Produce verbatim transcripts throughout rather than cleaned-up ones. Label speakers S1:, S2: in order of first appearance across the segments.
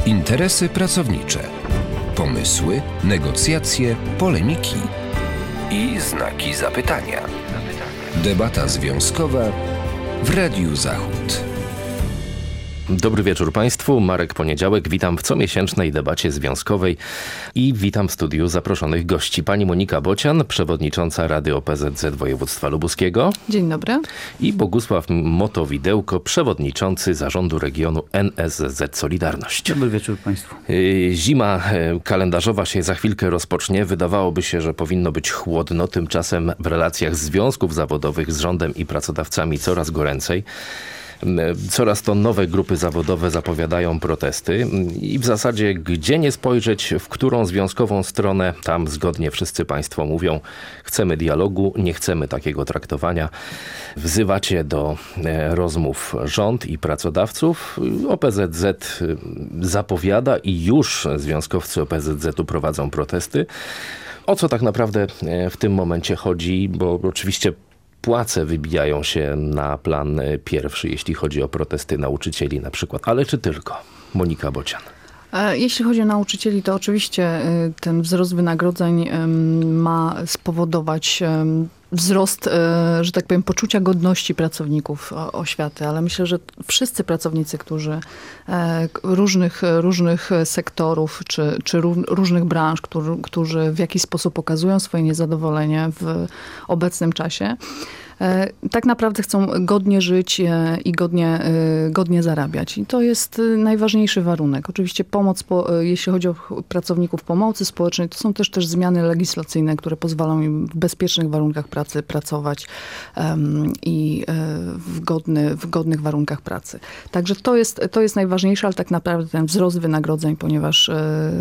S1: Interesy pracownicze, pomysły, negocjacje, polemiki i znaki zapytania. Debata związkowa w Radiu Zachód.
S2: Dobry wieczór Państwu, Marek Poniedziałek, witam w comiesięcznej debacie związkowej i witam w studiu zaproszonych gości. Pani Monika Bocian, przewodnicząca Rady O P Z Z Województwa Lubuskiego.
S3: Dzień dobry.
S2: I Bogusław Motowidełko, przewodniczący Zarządu Regionu N S Z Z Solidarność.
S4: Dobry wieczór Państwu.
S2: Zima kalendarzowa się za chwilkę rozpocznie. Wydawałoby się, że powinno być chłodno, tymczasem w relacjach związków zawodowych z rządem i pracodawcami coraz goręcej. Coraz to nowe grupy zawodowe zapowiadają protesty i w zasadzie gdzie nie spojrzeć, w którą związkową stronę, tam zgodnie wszyscy Państwo mówią, chcemy dialogu, nie chcemy takiego traktowania. Wzywacie do rozmów rząd i pracodawców. O P Z Z zapowiada i już związkowcy O P Z Z-u prowadzą protesty. O co tak naprawdę w tym momencie chodzi? Bo oczywiście płace wybijają się na plan pierwszy, jeśli chodzi o protesty nauczycieli na przykład. Ale czy tylko? Monika Bocian.
S3: Jeśli chodzi o nauczycieli, to oczywiście ten wzrost wynagrodzeń ma spowodować wzrost, że tak powiem, poczucia godności pracowników oświaty, ale myślę, że wszyscy pracownicy, którzy różnych, różnych sektorów czy, czy różnych branż, którzy, którzy w jakiś sposób pokazują swoje niezadowolenie w obecnym czasie, tak naprawdę chcą godnie żyć i godnie, godnie zarabiać. I to jest najważniejszy warunek. Oczywiście pomoc, jeśli chodzi o pracowników pomocy społecznej, to są też, też zmiany legislacyjne, które pozwalają im w bezpiecznych warunkach pracy pracować um, i w, godny, w godnych warunkach pracy. Także to jest, to jest najważniejsze, ale tak naprawdę ten wzrost wynagrodzeń, ponieważ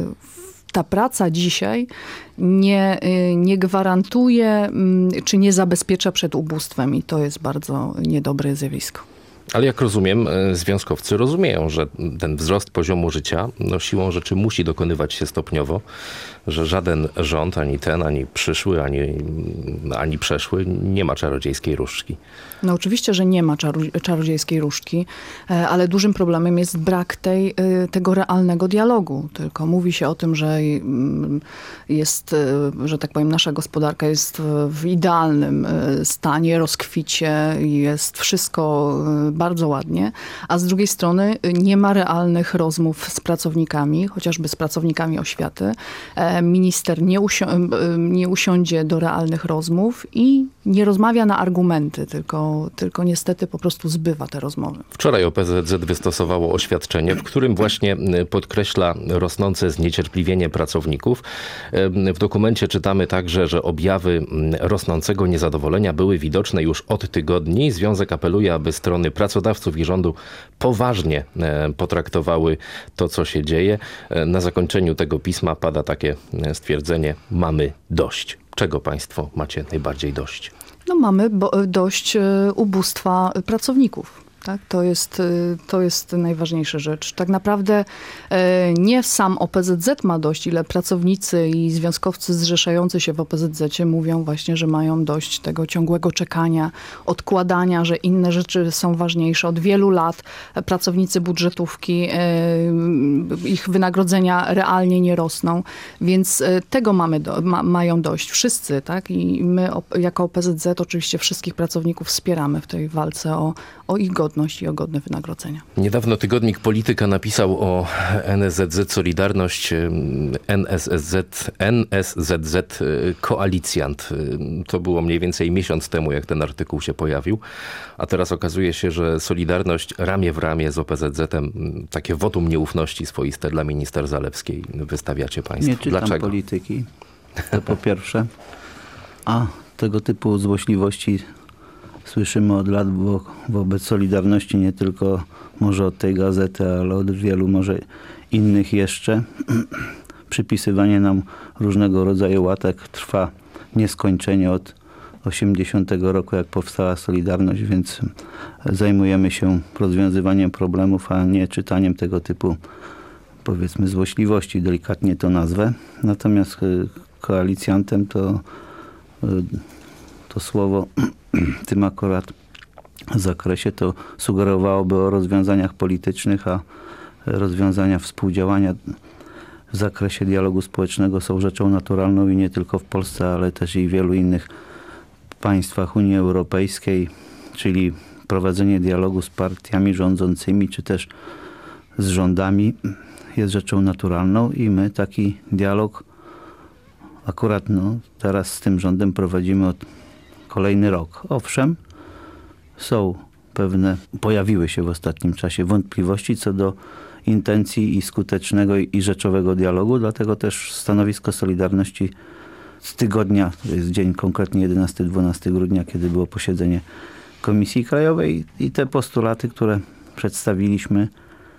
S3: ta praca dzisiaj nie, nie gwarantuje czy nie zabezpiecza przed ubóstwem i to jest bardzo niedobre zjawisko.
S2: Ale jak rozumiem, związkowcy rozumieją, że ten wzrost poziomu życia no, siłą rzeczy musi dokonywać się stopniowo, że żaden rząd, ani ten, ani przyszły, ani, ani przeszły nie ma czarodziejskiej różdżki.
S3: No oczywiście, że nie ma czaru- czarodziejskiej różdżki, ale dużym problemem jest brak tej, tego realnego dialogu. Tylko mówi się o tym, że jest, że tak powiem, nasza gospodarka jest w idealnym stanie, rozkwicie, jest wszystko bardzo ładnie, a z drugiej strony nie ma realnych rozmów z pracownikami, chociażby z pracownikami oświaty. Minister nie, usio- nie usiądzie do realnych rozmów i nie rozmawia na argumenty, tylko, tylko niestety po prostu zbywa te rozmowy.
S2: Wczoraj O P Z Z wystosowało oświadczenie, w którym właśnie podkreśla rosnące zniecierpliwienie pracowników. W dokumencie czytamy także, że objawy rosnącego niezadowolenia były widoczne już od tygodni. Związek apeluje, aby strony pracodawców i rządu poważnie potraktowały to, co się dzieje. Na zakończeniu tego pisma pada takie stwierdzenie: mamy dość. Czego Państwo macie najbardziej dość?
S3: No mamy bo, dość ubóstwa pracowników. Tak? To jest, to jest najważniejsza rzecz. Tak naprawdę nie sam O P Z Z ma dość, ile pracownicy i związkowcy zrzeszający się w O P Z Z mówią właśnie, że mają dość tego ciągłego czekania, odkładania, że inne rzeczy są ważniejsze. Od wielu lat pracownicy budżetówki, ich wynagrodzenia realnie nie rosną, więc tego mamy do, ma, mają dość wszyscy, tak? I my jako O P Z Z oczywiście wszystkich pracowników wspieramy w tej walce o, o ich godność i o godne wynagrodzenia.
S2: Niedawno tygodnik Polityka napisał o N S Z Z Solidarność, N S Z Z, N S Z Z koalicjant. To było mniej więcej miesiąc temu, jak ten artykuł się pojawił, a teraz okazuje się, że Solidarność ramię w ramię z O P Z Z-em takie wotum nieufności swoiste dla minister Zalewskiej wystawiacie Państwo.
S4: Nie czytam
S2: Dlaczego?
S4: Polityki, to po pierwsze, a tego typu złośliwości słyszymy od lat wo- wobec Solidarności, nie tylko może od tej gazety, ale od wielu może innych jeszcze. Przypisywanie nam różnego rodzaju łatek trwa nieskończenie od osiemdziesiątego roku, jak powstała Solidarność, więc zajmujemy się rozwiązywaniem problemów, a nie czytaniem tego typu, powiedzmy, złośliwości, delikatnie to nazwę. Natomiast koalicjantem to, to słowo w tym akurat zakresie to sugerowałoby o rozwiązaniach politycznych, a rozwiązania współdziałania w zakresie dialogu społecznego są rzeczą naturalną i nie tylko w Polsce, ale też i w wielu innych państwach Unii Europejskiej, czyli prowadzenie dialogu z partiami rządzącymi, czy też z rządami jest rzeczą naturalną i my taki dialog akurat no, teraz z tym rządem prowadzimy od kolejny rok. Owszem, są pewne, pojawiły się w ostatnim czasie wątpliwości co do intencji i skutecznego i rzeczowego dialogu, dlatego też stanowisko Solidarności z tygodnia, to jest dzień konkretnie jedenastego dwunastego grudnia, kiedy było posiedzenie Komisji Krajowej i te postulaty, które przedstawiliśmy,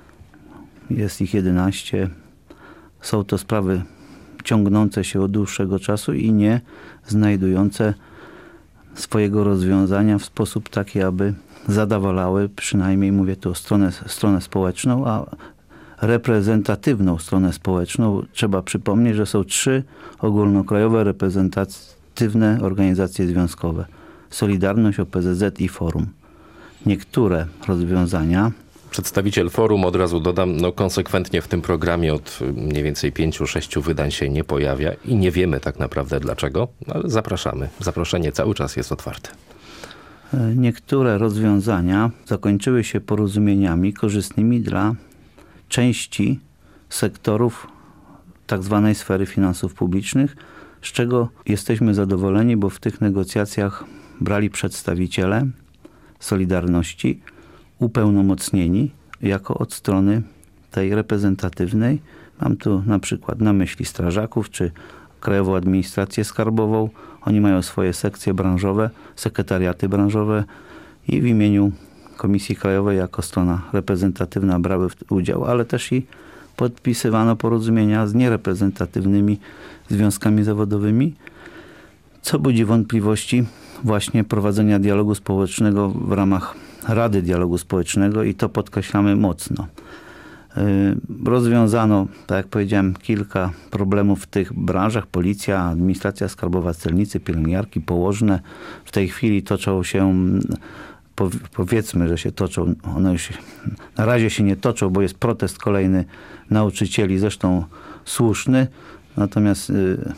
S4: jest ich jedenaście, są to sprawy ciągnące się od dłuższego czasu i nie znajdujące swojego rozwiązania w sposób taki, aby zadowalały, przynajmniej mówię tu o stronę, stronę społeczną, a reprezentatywną stronę społeczną. Trzeba przypomnieć, że są trzy ogólnokrajowe reprezentatywne organizacje związkowe. Solidarność, O P Z Z i Forum. Niektóre rozwiązania...
S2: Przedstawiciel Forum, od razu dodam, no konsekwentnie w tym programie od mniej więcej pięciu, sześciu wydań się nie pojawia i nie wiemy tak naprawdę dlaczego, ale zapraszamy. Zaproszenie cały czas jest otwarte.
S4: Niektóre rozwiązania zakończyły się porozumieniami korzystnymi dla części sektorów tak zwanej sfery finansów publicznych, z czego jesteśmy zadowoleni, bo w tych negocjacjach brali przedstawiciele Solidarności, upełnomocnieni jako od strony tej reprezentatywnej. Mam tu na przykład na myśli strażaków, czy Krajową Administrację Skarbową. Oni mają swoje sekcje branżowe, sekretariaty branżowe i w imieniu Komisji Krajowej jako strona reprezentatywna brały udział, ale też i podpisywano porozumienia z niereprezentatywnymi związkami zawodowymi, co budzi wątpliwości właśnie prowadzenia dialogu społecznego w ramach Rady Dialogu Społecznego i to podkreślamy mocno. Rozwiązano, tak jak powiedziałem, kilka problemów w tych branżach. Policja, administracja skarbowa, celnicy, pielęgniarki, położne. W tej chwili toczą się, powiedzmy, że się toczą, one już na razie się nie toczą, bo jest protest kolejny nauczycieli, zresztą słuszny. Natomiast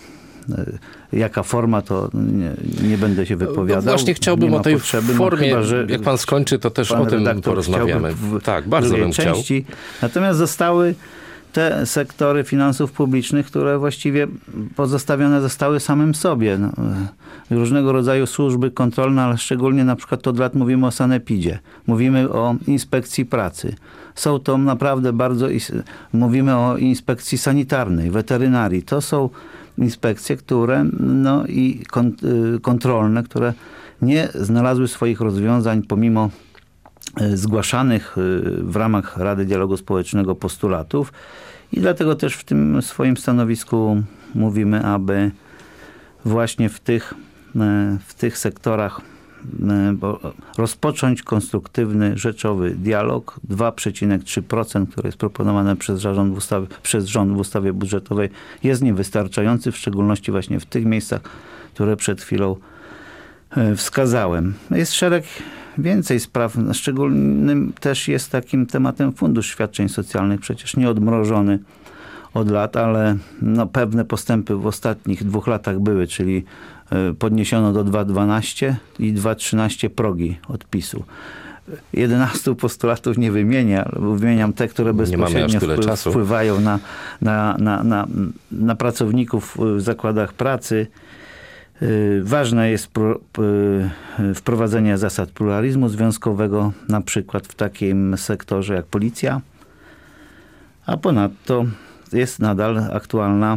S4: jaka forma, to nie, nie będę się wypowiadał.
S2: No właśnie chciałbym o tej
S4: potrzeby,
S2: formie,
S4: no chyba, że
S2: jak pan skończy, to też o tym porozmawiamy.
S4: W
S2: tak, bardzo bym
S4: części.
S2: chciał.
S4: Natomiast zostały te sektory finansów publicznych, które właściwie pozostawione zostały samym sobie. No, różnego rodzaju służby kontrolne, ale szczególnie na przykład od lat mówimy o sanepidzie. Mówimy o inspekcji pracy. Są to naprawdę bardzo... Mówimy o inspekcji sanitarnej, weterynarii. To są inspekcje, które no i kontrolne, które nie znalazły swoich rozwiązań pomimo zgłaszanych w ramach Rady Dialogu Społecznego postulatów i dlatego też w tym swoim stanowisku mówimy, aby właśnie w tych, w tych sektorach rozpocząć konstruktywny, rzeczowy dialog. dwa przecinek trzy procent, które jest proponowane przez rząd, w ustawie, przez rząd w ustawie budżetowej, jest niewystarczający, w szczególności właśnie w tych miejscach, które przed chwilą wskazałem. Jest szereg więcej spraw. Szczególnym też jest takim tematem fundusz świadczeń socjalnych, przecież nie odmrożony od lat, ale no pewne postępy w ostatnich dwóch latach były, czyli podniesiono do dwa przecinek dwanaście i dwa przecinek trzynaście progi odpisu. jedenastu postulatów nie wymienię, ale wymieniam te, które bezpośrednio wpływ, wpływają na, na, na, na, na pracowników w zakładach pracy. Ważne jest wprowadzenie zasad pluralizmu związkowego, na przykład w takim sektorze jak policja, a ponadto jest nadal aktualna,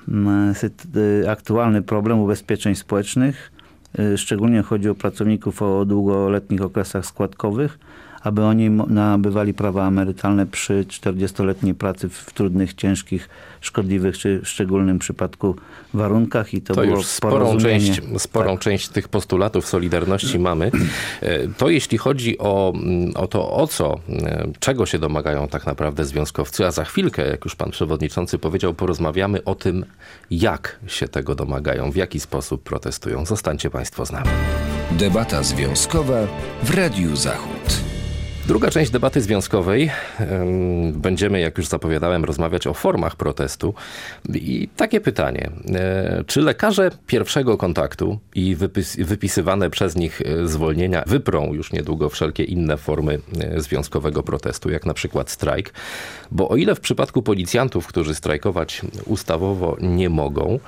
S4: aktualny problem ubezpieczeń społecznych. Szczególnie chodzi o pracowników o długoletnich okresach składkowych, aby oni nabywali prawa emerytalne przy czterdziestoletniej pracy w trudnych, ciężkich, szkodliwych czy w szczególnym przypadku warunkach. I to,
S2: to
S4: było
S2: już sporą, część, sporą
S4: tak.
S2: część tych postulatów Solidarności mamy. To jeśli chodzi o, o to, o co, czego się domagają tak naprawdę związkowcy, a za chwilkę, jak już pan przewodniczący powiedział, porozmawiamy o tym, jak się tego domagają, w jaki sposób protestują. Zostańcie państwo z nami.
S1: Debata związkowa w Radiu Zachód.
S2: Druga część debaty związkowej. Będziemy, jak już zapowiadałem, rozmawiać o formach protestu. I takie pytanie. Czy lekarze pierwszego kontaktu i wypis- wypisywane przez nich zwolnienia wyprą już niedługo wszelkie inne formy związkowego protestu, jak na przykład strajk? Bo o ile w przypadku policjantów, którzy strajkować ustawowo nie mogą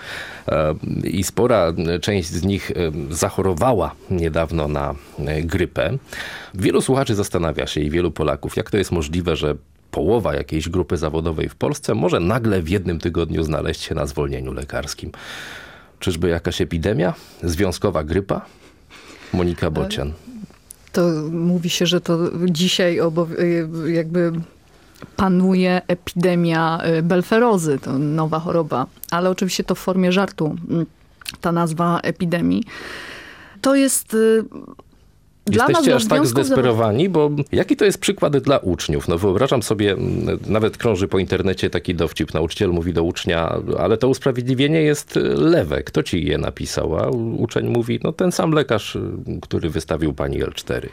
S2: i spora część z nich zachorowała niedawno na grypę, wielu słuchaczy zastanawia się i wielu Polaków, jak to jest możliwe, że połowa jakiejś grupy zawodowej w Polsce może nagle w jednym tygodniu znaleźć się na zwolnieniu lekarskim. Czyżby jakaś epidemia? Związkowa grypa? Monika Bocian.
S3: To mówi się, że to dzisiaj obow- jakby panuje epidemia belferozy, to nowa choroba, ale oczywiście to w formie żartu, ta nazwa epidemii. To jest...
S2: Jesteście aż tak zdesperowani, bo jaki to jest przykład dla uczniów? No wyobrażam sobie, nawet krąży po internecie taki dowcip. Nauczyciel mówi do ucznia, ale to usprawiedliwienie jest lewe. Kto ci je napisał? A uczeń mówi, no ten sam lekarz, który wystawił pani L cztery.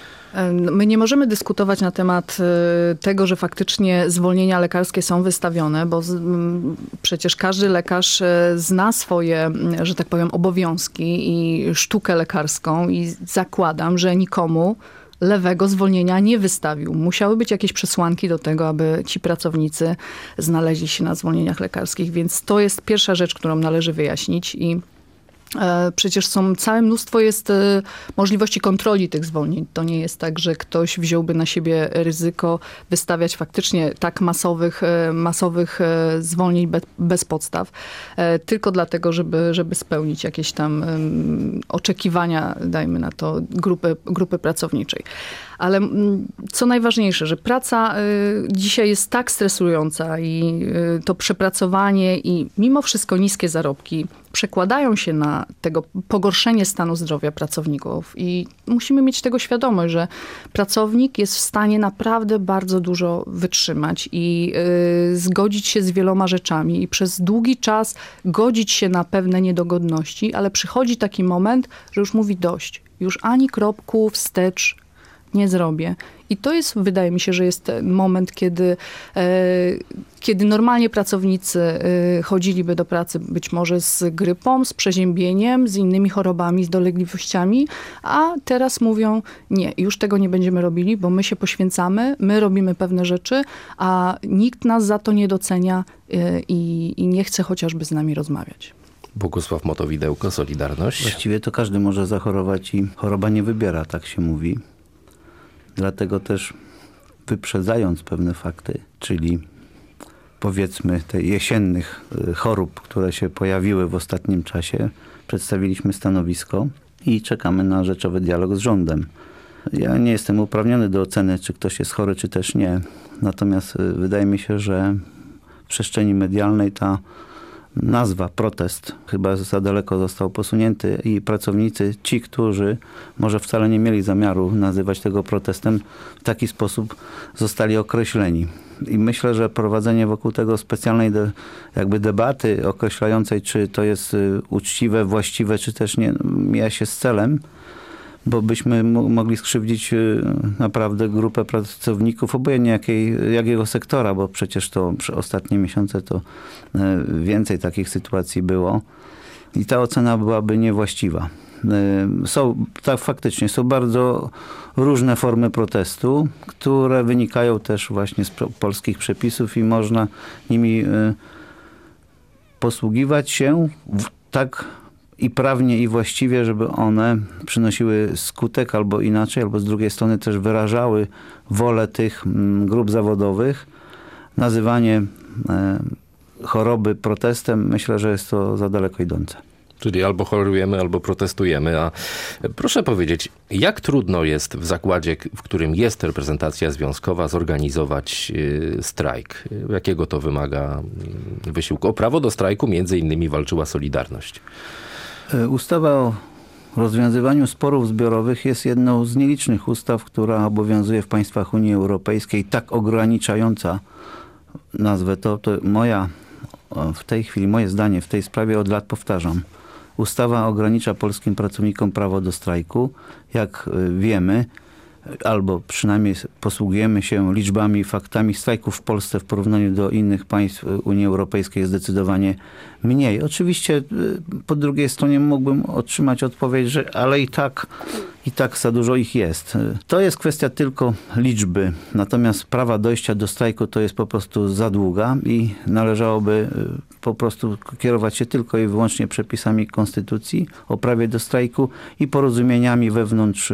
S3: My nie możemy dyskutować na temat tego, że faktycznie zwolnienia lekarskie są wystawione, bo przecież każdy lekarz zna swoje, że tak powiem, obowiązki i sztukę lekarską i zakładam, że nikomu lewego zwolnienia nie wystawił. Musiały być jakieś przesłanki do tego, aby ci pracownicy znaleźli się na zwolnieniach lekarskich, więc to jest pierwsza rzecz, którą należy wyjaśnić i przecież są całe mnóstwo jest możliwości kontroli tych zwolnień. To nie jest tak, że ktoś wziąłby na siebie ryzyko wystawiać faktycznie tak masowych, masowych zwolnień bez, bez podstaw, tylko dlatego, żeby, żeby spełnić jakieś tam oczekiwania, dajmy na to, grupy, grupy pracowniczej. Ale co najważniejsze, że praca dzisiaj jest tak stresująca i to przepracowanie i mimo wszystko niskie zarobki przekładają się na tego pogorszenie stanu zdrowia pracowników i musimy mieć tego świadomość, że pracownik jest w stanie naprawdę bardzo dużo wytrzymać i y, zgodzić się z wieloma rzeczami i przez długi czas godzić się na pewne niedogodności, ale przychodzi taki moment, że już mówi dość. Już ani kropku wstecz nie zrobię. I to jest, wydaje mi się, że jest moment, kiedy, e, kiedy normalnie pracownicy e, chodziliby do pracy być może z grypą, z przeziębieniem, z innymi chorobami, z dolegliwościami, a teraz mówią, nie, już tego nie będziemy robili, bo my się poświęcamy, my robimy pewne rzeczy, a nikt nas za to nie docenia e, i, i nie chce chociażby z nami rozmawiać.
S2: Bogusław Motowidełko, Solidarność.
S4: Właściwie to każdy może zachorować i choroba nie wybiera, tak się mówi. Dlatego też wyprzedzając pewne fakty, czyli powiedzmy tych jesiennych chorób, które się pojawiły w ostatnim czasie, przedstawiliśmy stanowisko i czekamy na rzeczowy dialog z rządem. Ja nie jestem uprawniony do oceny, czy ktoś jest chory, czy też nie. Natomiast wydaje mi się, że w przestrzeni medialnej ta nazwa protest chyba za daleko został posunięty i pracownicy, ci, którzy może wcale nie mieli zamiaru nazywać tego protestem, w taki sposób zostali określeni. I myślę, że prowadzenie wokół tego specjalnej de, jakby debaty określającej, czy to jest uczciwe, właściwe, czy też nie, mija się z celem, bo byśmy mogli skrzywdzić naprawdę grupę pracowników, obojętnie jakiej, jakiego sektora, bo przecież to przez ostatnie miesiące to więcej takich sytuacji było i ta ocena byłaby niewłaściwa. Są, tak faktycznie, są bardzo różne formy protestu, które wynikają też właśnie z polskich przepisów i można nimi posługiwać się w tak i prawnie i właściwie, żeby one przynosiły skutek albo inaczej, albo z drugiej strony też wyrażały wolę tych grup zawodowych. Nazywanie choroby protestem, myślę, że jest to za daleko idące.
S2: Czyli albo chorujemy, albo protestujemy. A proszę powiedzieć, jak trudno jest w zakładzie, w którym jest reprezentacja związkowa, zorganizować strajk? Jakiego to wymaga wysiłku? O prawo do strajku między innymi walczyła Solidarność.
S4: Ustawa o rozwiązywaniu sporów zbiorowych jest jedną z nielicznych ustaw, która obowiązuje w państwach Unii Europejskiej, tak ograniczająca nazwę to. To moja, w tej chwili moje zdanie w tej sprawie od lat powtarzam. Ustawa ogranicza polskim pracownikom prawo do strajku. Jak wiemy, albo przynajmniej posługujemy się liczbami, faktami. Strajków w Polsce w porównaniu do innych państw Unii Europejskiej jest zdecydowanie mniej. Oczywiście po drugiej stronie mógłbym otrzymać odpowiedź, że ale i tak, i tak za dużo ich jest. To jest kwestia tylko liczby. Natomiast prawa dojścia do strajku to jest po prostu za długa i należałoby po prostu kierować się tylko i wyłącznie przepisami konstytucji o prawie do strajku i porozumieniami wewnątrz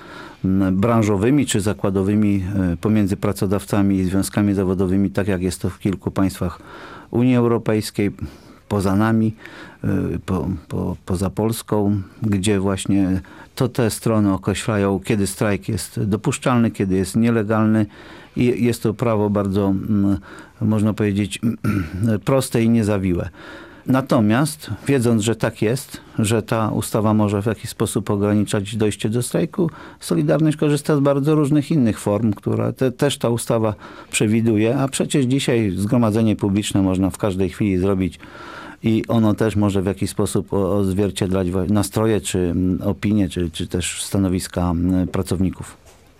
S4: branżowymi czy zakładowymi pomiędzy pracodawcami i związkami zawodowymi, tak jak jest to w kilku państwach Unii Europejskiej, poza nami, po, po, poza Polską, gdzie właśnie to te strony określają, kiedy strajk jest dopuszczalny, kiedy jest nielegalny i jest to prawo bardzo, można powiedzieć, proste i niezawiłe. Natomiast wiedząc, że tak jest, że ta ustawa może w jakiś sposób ograniczać dojście do strajku, Solidarność korzysta z bardzo różnych innych form, które te, też ta ustawa przewiduje, a przecież dzisiaj zgromadzenie publiczne można w każdej chwili zrobić i ono też może w jakiś sposób odzwierciedlać nastroje, czy opinie, czy, czy też stanowiska pracowników.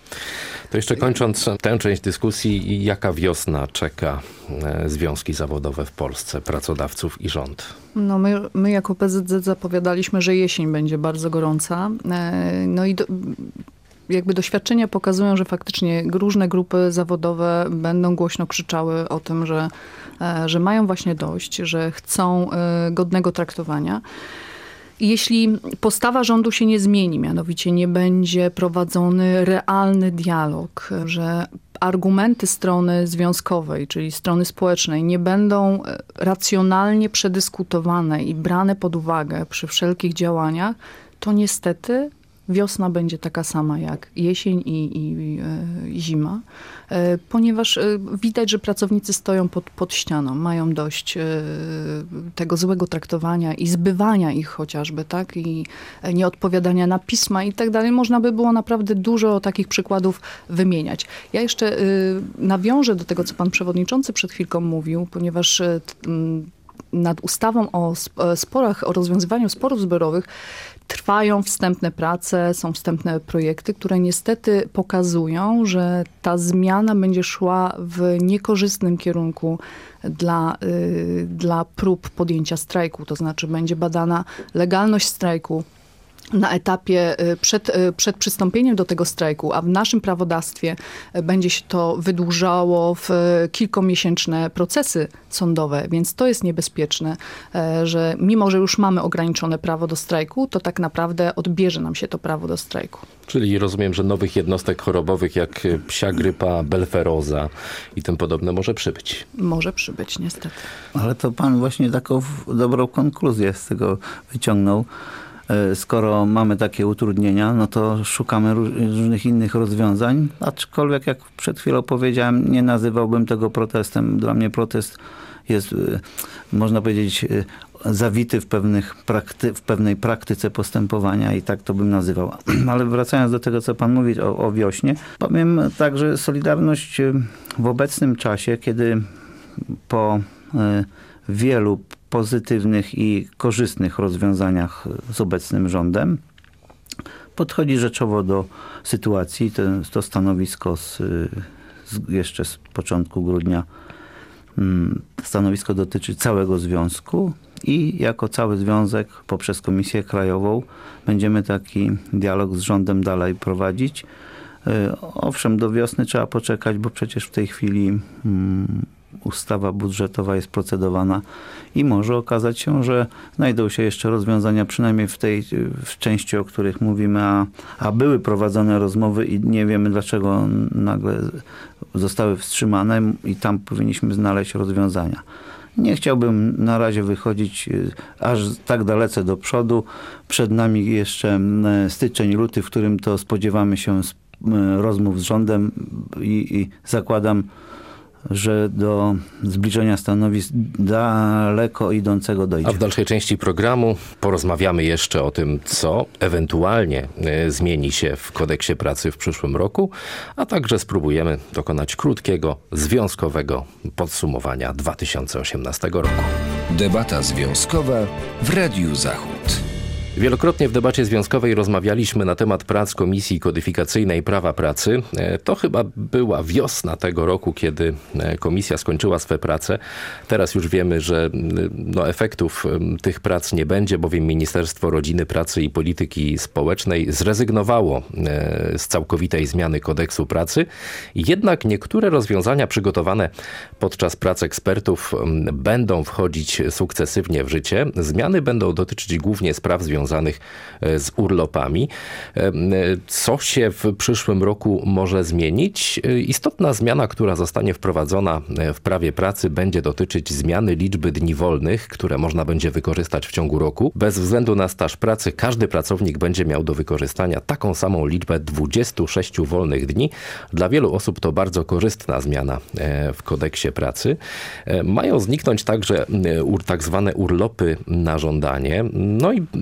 S2: To jeszcze kończąc tę część dyskusji, jaka wiosna czeka związki zawodowe w Polsce, pracodawców i rząd?
S3: No my, my jako P Z Z zapowiadaliśmy, że jesień będzie bardzo gorąca. No i do, jakby doświadczenia pokazują, że faktycznie różne grupy zawodowe będą głośno krzyczały o tym, że, że mają właśnie dość, że chcą godnego traktowania. Jeśli postawa rządu się nie zmieni, mianowicie nie będzie prowadzony realny dialog, że argumenty strony związkowej, czyli strony społecznej, nie będą racjonalnie przedyskutowane i brane pod uwagę przy wszelkich działaniach, to niestety wiosna będzie taka sama jak jesień i, i, i zima, ponieważ widać, że pracownicy stoją pod, pod ścianą, mają dość tego złego traktowania i zbywania ich chociażby, tak, i nieodpowiadania na pisma i tak dalej. Można by było naprawdę dużo takich przykładów wymieniać. Ja jeszcze nawiążę do tego, co pan przewodniczący przed chwilką mówił, ponieważ nad ustawą o sporach, o rozwiązywaniu sporów zbiorowych trwają wstępne prace, są wstępne projekty, które niestety pokazują, że ta zmiana będzie szła w niekorzystnym kierunku dla, y, dla prób podjęcia strajku. To znaczy będzie badana legalność strajku na etapie przed, przed przystąpieniem do tego strajku, a w naszym prawodawstwie będzie się to wydłużało w kilkumiesięczne procesy sądowe, więc to jest niebezpieczne, że mimo, że już mamy ograniczone prawo do strajku, to tak naprawdę odbierze nam się to prawo do strajku.
S2: Czyli rozumiem, że nowych jednostek chorobowych jak psia grypa, belferoza i tym podobne może przybyć.
S3: Może przybyć, niestety.
S4: Ale to pan właśnie taką dobrą konkluzję z tego wyciągnął. Skoro mamy takie utrudnienia, no to szukamy różnych innych rozwiązań, aczkolwiek jak przed chwilą powiedziałem, nie nazywałbym tego protestem. Dla mnie protest jest, można powiedzieć, zawity w, pewnych prakty, w pewnej praktyce postępowania i tak to bym nazywał. Ale wracając do tego, co pan mówi o, o wiośnie, powiem tak, że Solidarność w obecnym czasie, kiedy po wielu pozytywnych i korzystnych rozwiązaniach z obecnym rządem podchodzi rzeczowo do sytuacji. To, to stanowisko z, z, jeszcze z początku grudnia, stanowisko dotyczy całego związku i jako cały związek poprzez Komisję Krajową będziemy taki dialog z rządem dalej prowadzić. Owszem, do wiosny trzeba poczekać, bo przecież w tej chwili ustawa budżetowa jest procedowana i może okazać się, że znajdą się jeszcze rozwiązania, przynajmniej w tej w części, o których mówimy, a, a były prowadzone rozmowy i nie wiemy, dlaczego nagle zostały wstrzymane i tam powinniśmy znaleźć rozwiązania. Nie chciałbym na razie wychodzić aż tak dalece do przodu. Przed nami jeszcze styczeń, luty, w którym to spodziewamy się rozmów z rządem i, i zakładam, że do zbliżenia stanowisk daleko idącego dojdzie.
S2: A w dalszej części programu porozmawiamy jeszcze o tym, co ewentualnie zmieni się w kodeksie pracy w przyszłym roku, a także spróbujemy dokonać krótkiego, związkowego podsumowania dwa tysiące osiemnastego roku.
S1: Debata związkowa w Radiu Zachód.
S2: Wielokrotnie w debacie związkowej rozmawialiśmy na temat prac Komisji Kodyfikacyjnej Prawa Pracy. To chyba była wiosna tego roku, kiedy komisja skończyła swe prace. Teraz już wiemy, że no, efektów tych prac nie będzie, bowiem Ministerstwo Rodziny, Pracy i Polityki Społecznej zrezygnowało z całkowitej zmiany kodeksu pracy. Jednak niektóre rozwiązania przygotowane podczas prac ekspertów będą wchodzić sukcesywnie w życie. Zmiany będą dotyczyć głównie spraw związanych związanych z urlopami. Co się w przyszłym roku może zmienić? Istotna zmiana, która zostanie wprowadzona w prawie pracy, będzie dotyczyć zmiany liczby dni wolnych, które można będzie wykorzystać w ciągu roku. Bez względu na staż pracy każdy pracownik będzie miał do wykorzystania taką samą liczbę dwudziestu sześciu wolnych dni. Dla wielu osób to bardzo korzystna zmiana w kodeksie pracy. Mają zniknąć także tak zwane urlopy na żądanie. No i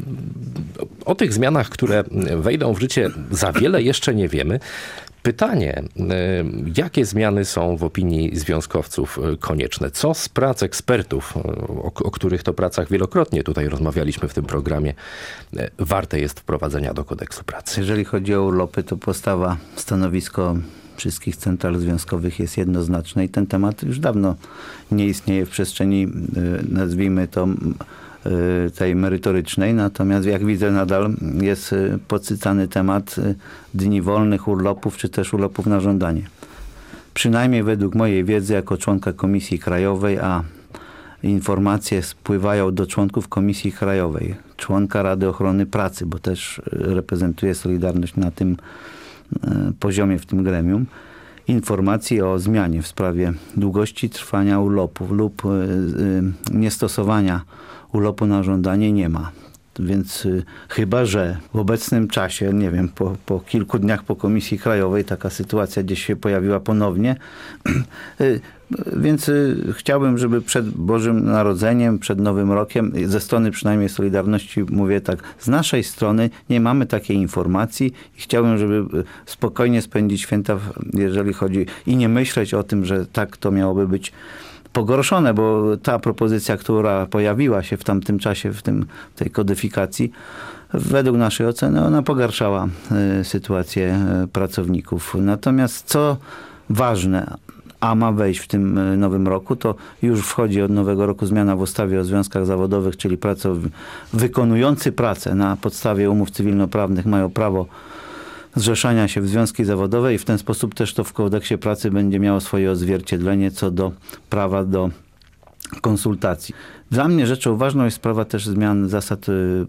S2: o tych zmianach, które wejdą w życie, za wiele jeszcze nie wiemy. Pytanie, jakie zmiany są w opinii związkowców konieczne? Co z prac ekspertów, o, o których to pracach wielokrotnie tutaj rozmawialiśmy w tym programie, warte jest wprowadzenia do kodeksu pracy?
S4: Jeżeli chodzi o urlopy, to postawa, stanowisko wszystkich central związkowych jest jednoznaczne i ten temat już dawno nie istnieje w przestrzeni, nazwijmy to, tej merytorycznej, natomiast jak widzę nadal jest podsycany temat dni wolnych, urlopów, czy też urlopów na żądanie. Przynajmniej według mojej wiedzy jako członka Komisji Krajowej, a informacje spływają do członków Komisji Krajowej, członka Rady Ochrony Pracy, bo też reprezentuję Solidarność na tym poziomie, w tym gremium, informacji o zmianie w sprawie długości trwania urlopów lub niestosowania urlopu na żądanie nie ma. Więc y, chyba, że w obecnym czasie, nie wiem, po, po kilku dniach po Komisji Krajowej taka sytuacja gdzieś się pojawiła ponownie. y, więc y, chciałbym, żeby przed Bożym Narodzeniem, przed Nowym Rokiem, ze strony przynajmniej Solidarności, mówię tak, z naszej strony nie mamy takiej informacji i chciałbym, żeby spokojnie spędzić święta, jeżeli chodzi, i nie myśleć o tym, że tak to miałoby być pogorszone, bo ta propozycja, która pojawiła się w tamtym czasie, w tym, w tej kodyfikacji, według naszej oceny ona pogarszała y, sytuację y, pracowników. Natomiast co ważne, a ma wejść w tym nowym roku, to już wchodzi od nowego roku zmiana w ustawie o związkach zawodowych, czyli pracow- wykonujący pracę na podstawie umów cywilnoprawnych mają prawo zrzeszania się w związki zawodowe i w ten sposób też to w kodeksie pracy będzie miało swoje odzwierciedlenie co do prawa do konsultacji. Dla mnie rzeczą ważną jest sprawa też zmian zasad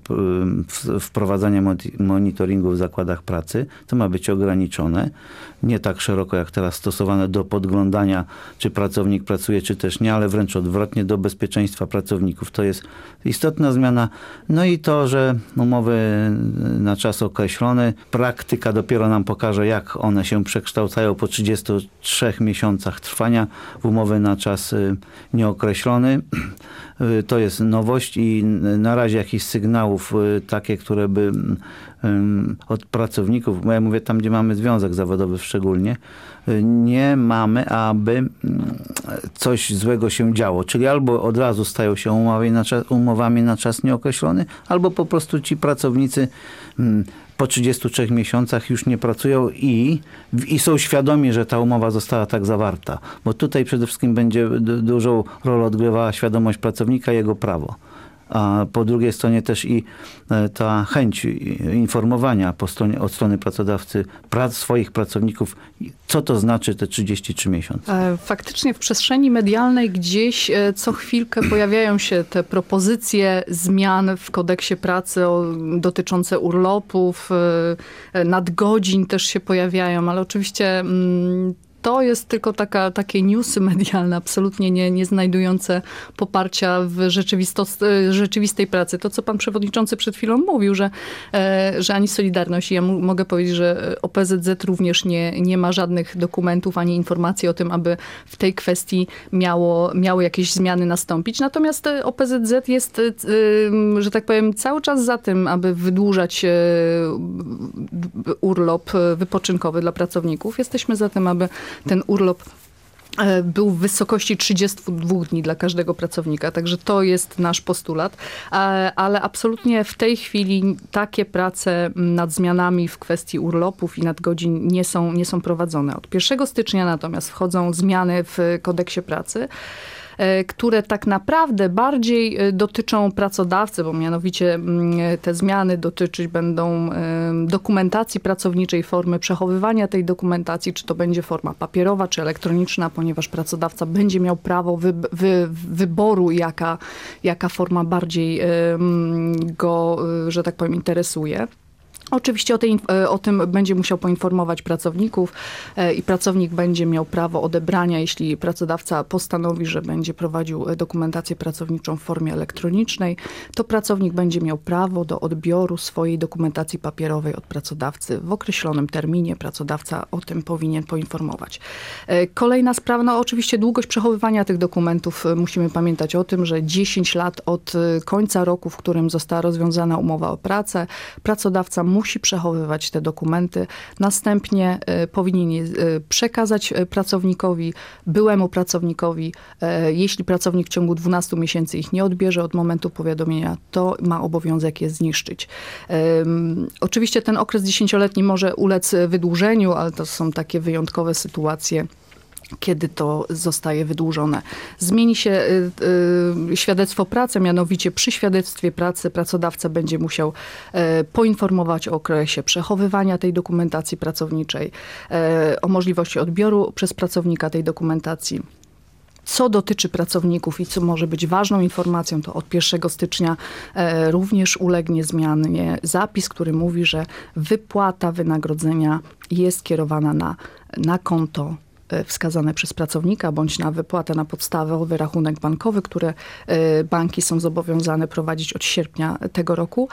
S4: wprowadzania monitoringu w zakładach pracy. To ma być ograniczone. Nie tak szeroko jak teraz stosowane do podglądania, czy pracownik pracuje, czy też nie, ale wręcz odwrotnie, do bezpieczeństwa pracowników. To jest istotna zmiana. No i to, że umowy na czas określony, praktyka dopiero nam pokaże, jak one się przekształcają po trzydziestu trzech miesiącach trwania w umowy na czas nieokreślony. To jest nowość i na razie jakichś sygnałów takie, które by od pracowników, bo ja mówię tam, gdzie mamy związek zawodowy szczególnie, nie mamy, aby coś złego się działo. Czyli albo od razu stają się umowami na czas, umowami na czas nieokreślony, albo po prostu ci pracownicy po trzydziestu trzech miesiącach już nie pracują i, i są świadomi, że ta umowa została tak zawarta. Bo tutaj przede wszystkim będzie dużą rolę odgrywała świadomość pracownika i jego prawo. A po drugiej stronie też i ta chęć informowania po stronie, od strony pracodawcy prac, swoich pracowników, co to znaczy te trzydzieści trzy miesiące.
S3: Faktycznie w przestrzeni medialnej gdzieś co chwilkę pojawiają się te propozycje zmian w kodeksie pracy o, dotyczące urlopów, nadgodzin też się pojawiają, ale oczywiście mm, to jest tylko taka, takie newsy medialne, absolutnie nie, nie znajdujące poparcia w rzeczywistej pracy. To, co pan przewodniczący przed chwilą mówił, że, że ani Solidarność, i ja mogę powiedzieć, że O P Z Z również nie, nie ma żadnych dokumentów ani informacji o tym, aby w tej kwestii miało, miały jakieś zmiany nastąpić. Natomiast O P Z Z jest, że tak powiem, cały czas za tym, aby wydłużać urlop wypoczynkowy dla pracowników. Jesteśmy za tym, aby ten urlop był w wysokości trzydzieści dwa dni dla każdego pracownika. Także to jest nasz postulat. Ale absolutnie w tej chwili takie prace nad zmianami w kwestii urlopów i nadgodzin nie są, nie są prowadzone. Od pierwszego stycznia natomiast wchodzą zmiany w kodeksie pracy, które tak naprawdę bardziej dotyczą pracodawcy, bo mianowicie te zmiany dotyczyć będą dokumentacji pracowniczej, formy przechowywania tej dokumentacji, czy to będzie forma papierowa, czy elektroniczna, ponieważ pracodawca będzie miał prawo wy, wy, wyboru, jaka, jaka forma bardziej go, że tak powiem, interesuje. Oczywiście o, tej, o tym będzie musiał poinformować pracowników i pracownik będzie miał prawo odebrania, jeśli pracodawca postanowi, że będzie prowadził dokumentację pracowniczą w formie elektronicznej, to pracownik będzie miał prawo do odbioru swojej dokumentacji papierowej od pracodawcy w określonym terminie. Pracodawca o tym powinien poinformować. Kolejna sprawa, no oczywiście długość przechowywania tych dokumentów. Musimy pamiętać o tym, że dziesięć lat od końca roku, w którym została rozwiązana umowa o pracę, pracodawca musi musi przechowywać te dokumenty. Następnie powinien je przekazać pracownikowi, byłemu pracownikowi. Jeśli pracownik w ciągu dwunastu miesięcy ich nie odbierze od momentu powiadomienia, to ma obowiązek je zniszczyć. Oczywiście ten okres dziesięcioletni może ulec wydłużeniu, ale to są takie wyjątkowe sytuacje, kiedy to zostaje wydłużone. Zmieni się y, y, świadectwo pracy, mianowicie przy świadectwie pracy pracodawca będzie musiał y, poinformować o okresie przechowywania tej dokumentacji pracowniczej, y, o możliwości odbioru przez pracownika tej dokumentacji. Co dotyczy pracowników i co może być ważną informacją, to od pierwszego stycznia e, również ulegnie zmianie zapis, który mówi, że wypłata wynagrodzenia jest kierowana na, na konto wskazane przez pracownika, bądź na wypłatę na podstawowy rachunek bankowy, które banki są zobowiązane prowadzić od sierpnia tego roku.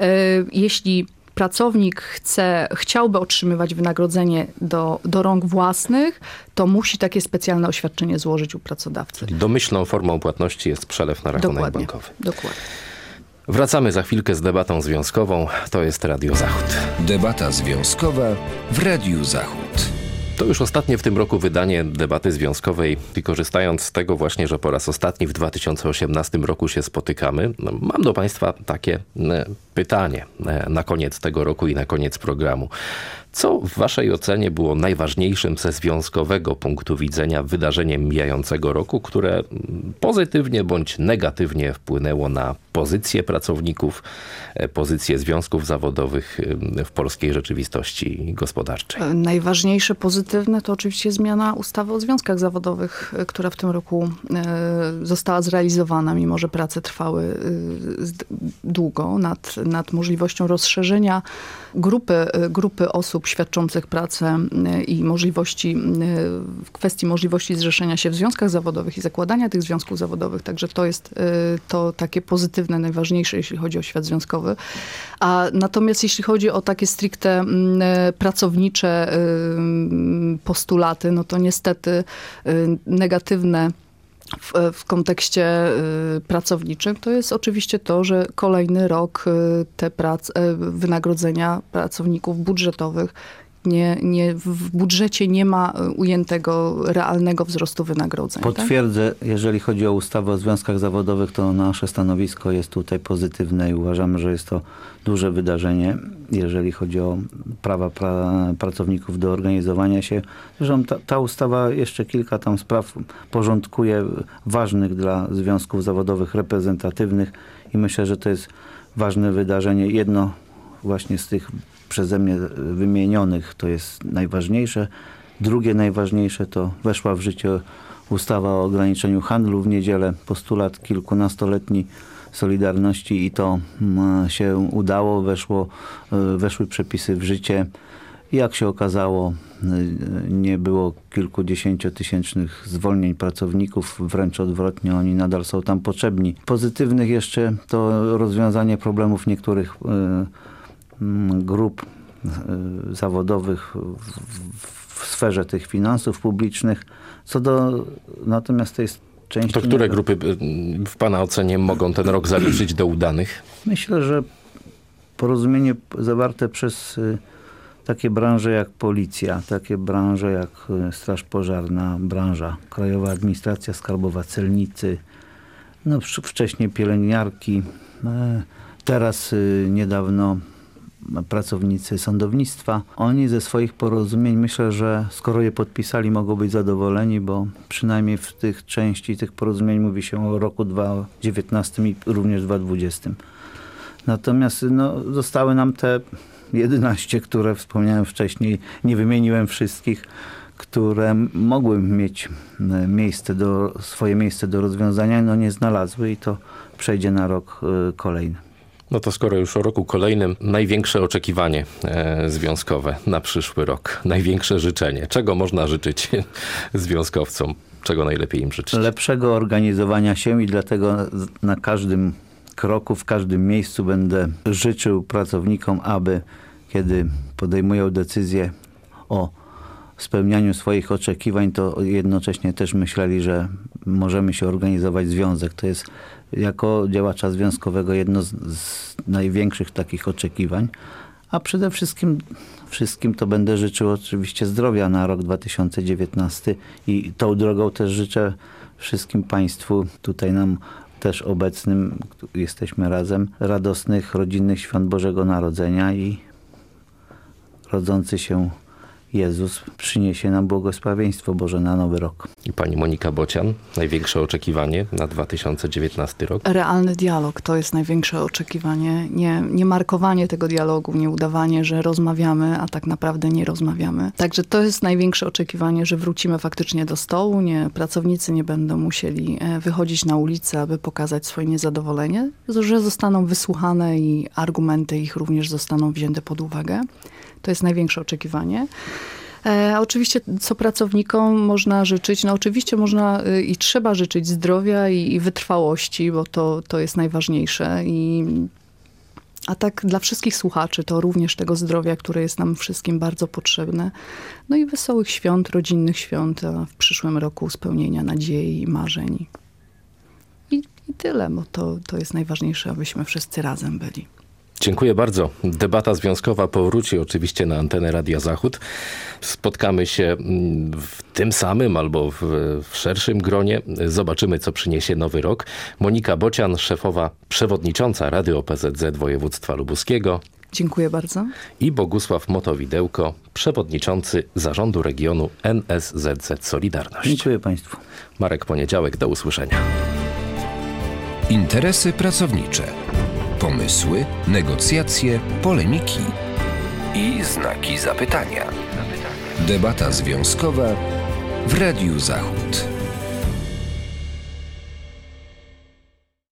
S3: Jeśli pracownik chce, chciałby otrzymywać wynagrodzenie do, do rąk własnych, to musi takie specjalne oświadczenie złożyć u pracodawcy.
S2: Domyślną formą płatności jest przelew na rachunek
S3: Dokładnie.
S2: bankowy.
S3: Dokładnie.
S2: Wracamy za chwilkę z debatą związkową. To jest Radio Zachód.
S1: Debata związkowa w Radiu Zachód.
S2: To już ostatnie w tym roku wydanie debaty związkowej i korzystając z tego właśnie, że po raz ostatni w dwa tysiące osiemnastym roku się spotykamy, no, mam do Państwa takie pytanie na koniec tego roku i na koniec programu. Co w Waszej ocenie było najważniejszym ze związkowego punktu widzenia wydarzeniem mijającego roku, które pozytywnie bądź negatywnie wpłynęło na pozycję pracowników, pozycję związków zawodowych w polskiej rzeczywistości gospodarczej?
S3: Najważniejsze pozytywne to oczywiście zmiana ustawy o związkach zawodowych, która w tym roku została zrealizowana, mimo że prace trwały długo nad, nad możliwością rozszerzenia grupy, grupy osób świadczących pracę i możliwości, w kwestii możliwości zrzeszenia się w związkach zawodowych i zakładania tych związków zawodowych. Także to jest to takie pozytywne, najważniejsze, jeśli chodzi o świat związkowy. A natomiast jeśli chodzi o takie stricte pracownicze postulaty, no to niestety negatywne W, w kontekście y, pracowniczym, to jest oczywiście to, że kolejny rok y, te prac, y, wynagrodzenia pracowników budżetowych nie, nie, w budżecie nie ma ujętego realnego wzrostu wynagrodzeń.
S4: Potwierdzę,
S3: tak?
S4: Jeżeli chodzi o ustawę o związkach zawodowych, to nasze stanowisko jest tutaj pozytywne i uważamy, że jest to duże wydarzenie, jeżeli chodzi o prawa pra, pracowników do organizowania się. Zresztą ta, ta ustawa jeszcze kilka tam spraw porządkuje ważnych dla związków zawodowych, reprezentatywnych i myślę, że to jest ważne wydarzenie. Jedno właśnie z tych przeze mnie wymienionych to jest najważniejsze. Drugie najważniejsze to weszła w życie ustawa o ograniczeniu handlu w niedzielę, postulat kilkunastoletni Solidarności i to się udało, weszło, weszły przepisy w życie. Jak się okazało, nie było kilkudziesięciotysięcznych zwolnień pracowników, wręcz odwrotnie, oni nadal są tam potrzebni. Pozytywnych jeszcze to rozwiązanie problemów niektórych grup zawodowych w, w sferze tych finansów publicznych. Co do natomiast tej części...
S2: To które grupy w Pana ocenie mogą ten rok zaliczyć do udanych?
S4: Myślę, że porozumienie zawarte przez takie branże jak policja, takie branże jak Straż Pożarna, branża Krajowa Administracja Skarbowa, celnicy, no wcześniej pielęgniarki, teraz niedawno pracownicy sądownictwa. Oni ze swoich porozumień, myślę, że skoro je podpisali, mogą być zadowoleni, bo przynajmniej w tych części tych porozumień mówi się o roku dwa tysiące dziewiętnastym i również dwa tysiące dwudziestym. Natomiast no, zostały nam te jedenaście, które wspomniałem wcześniej, nie wymieniłem wszystkich, które mogły mieć miejsce do, swoje miejsce do rozwiązania, no nie znalazły i to przejdzie na rok kolejny.
S2: No to skoro już o roku kolejnym, największe oczekiwanie e, związkowe na przyszły rok, największe życzenie. Czego można życzyć związkowcom? Czego najlepiej im życzyć?
S4: Lepszego organizowania się i dlatego na każdym kroku, w każdym miejscu będę życzył pracownikom, aby kiedy podejmują decyzję o spełnianiu swoich oczekiwań, to jednocześnie też myśleli, że możemy się organizować związek. To jest jako działacza związkowego jedno z, z największych takich oczekiwań. A przede wszystkim wszystkim to będę życzył oczywiście zdrowia na rok dwa tysiące dziewiętnasty i tą drogą też życzę wszystkim Państwu, tutaj nam też obecnym, jesteśmy razem, radosnych, rodzinnych świąt Bożego Narodzenia i rodzący się Jezus przyniesie nam błogosławieństwo Boże na nowy rok.
S2: I pani Monika Bocian, największe oczekiwanie na dwa tysiące dziewiętnasty rok?
S3: Realny dialog to jest największe oczekiwanie. Nie, nie markowanie tego dialogu, nie udawanie, że rozmawiamy, a tak naprawdę nie rozmawiamy. Także to jest największe oczekiwanie, że wrócimy faktycznie do stołu. Nie, pracownicy nie będą musieli wychodzić na ulicę, aby pokazać swoje niezadowolenie, że zostaną wysłuchane i argumenty ich również zostaną wzięte pod uwagę. To jest największe oczekiwanie. E, oczywiście co pracownikom można życzyć? No oczywiście można y, i trzeba życzyć zdrowia i, i wytrwałości, bo to, to jest najważniejsze. I, a tak dla wszystkich słuchaczy to również tego zdrowia, które jest nam wszystkim bardzo potrzebne. No i wesołych świąt, rodzinnych świąt, a w przyszłym roku spełnienia nadziei i marzeń. I, i tyle, bo to, to jest najważniejsze, abyśmy wszyscy razem byli.
S2: Dziękuję bardzo. Debata związkowa powróci oczywiście na antenę Radia Zachód. Spotkamy się w tym samym albo w, w szerszym gronie. Zobaczymy, co przyniesie nowy rok. Monika Bocian, szefowa przewodnicząca Rady O P Z Z Województwa Lubuskiego.
S3: Dziękuję bardzo.
S2: I Bogusław Motowidełko, przewodniczący Zarządu Regionu N S Z Z Solidarność.
S4: Dziękuję Państwu.
S2: Marek Poniedziałek, do usłyszenia.
S1: Interesy pracownicze. Pomysły, negocjacje, polemiki i znaki zapytania. Debata związkowa w Radiu Zachód.